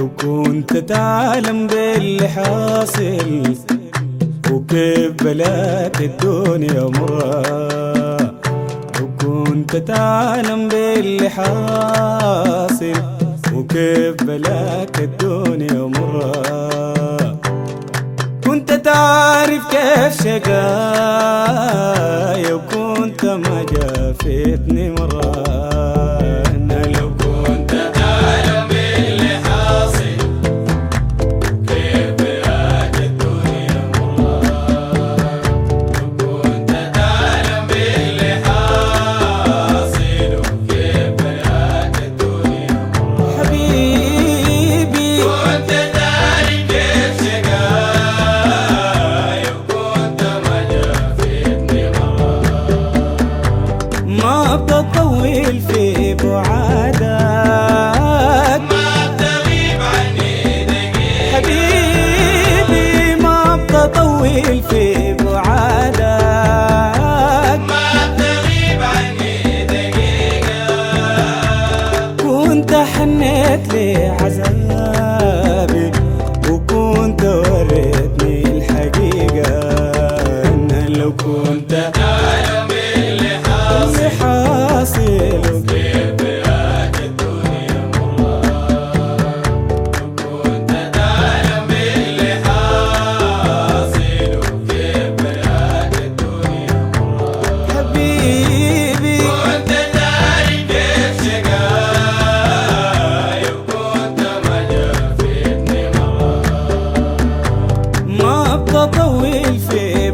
لو كنت تعلم باللي حاصل وكيف بلاك الدنيا مرة، لو كنت تعلم باللي حاصل وكيف بلاك الدنيا مرة، كنت تعرف كيف شقايا وكنت ما جافتني مرة. ما بتطول في بعادك، ما بتغيب عني دقيقة حبيبي، ما بتطول في بعادك، ما بتغيب عني دقيقة، كنت حنيت لعذابي وكنت وريتني الحقيقة، أنا لو كنت بتطول في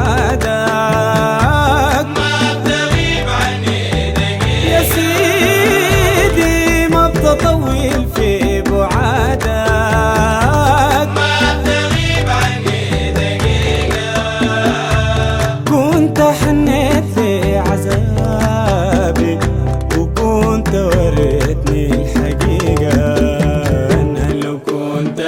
بعادك، ما بتغيب عني دقيقة يا سيدي، ما بتطول في بعادك، ما بتغيب عني دقيقة، كنت حنيت لعذابي وكنت وريتني الحقيقة، أنا لو كنت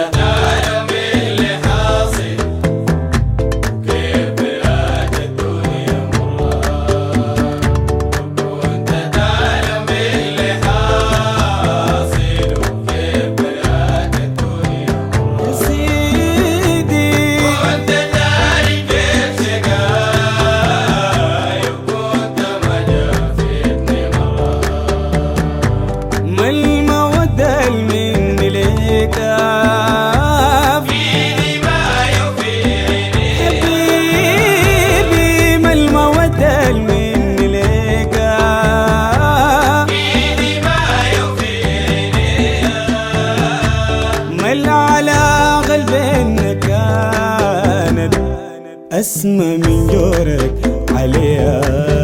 أسمى من جورك عليها.